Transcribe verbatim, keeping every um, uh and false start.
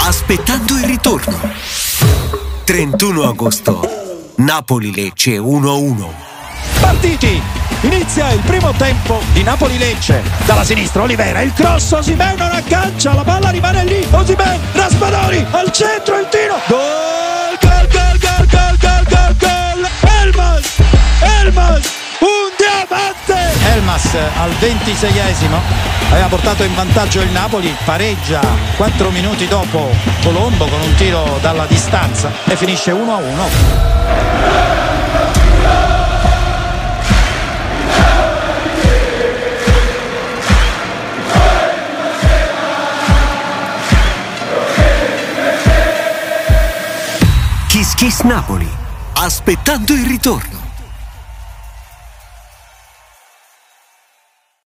aspettando il ritorno. trentuno agosto, Napoli-Lecce uno a uno. Partiti! Inizia il primo tempo di Napoli-Lecce. Dalla sinistra Olivera, il cross, Osimhen non aggancia, la palla rimane lì. Osimhen, Raspadori, al centro il tiro. Gol, gol, gol, gol, gol, gol, gol, gol. Elmas, Elmas, un diamante. Elmas al ventiseiesimo aveva portato in vantaggio il Napoli, pareggia quattro minuti dopo Colombo con un tiro dalla distanza e finisce uno a uno. Kiss Kiss Napoli, aspettando il ritorno.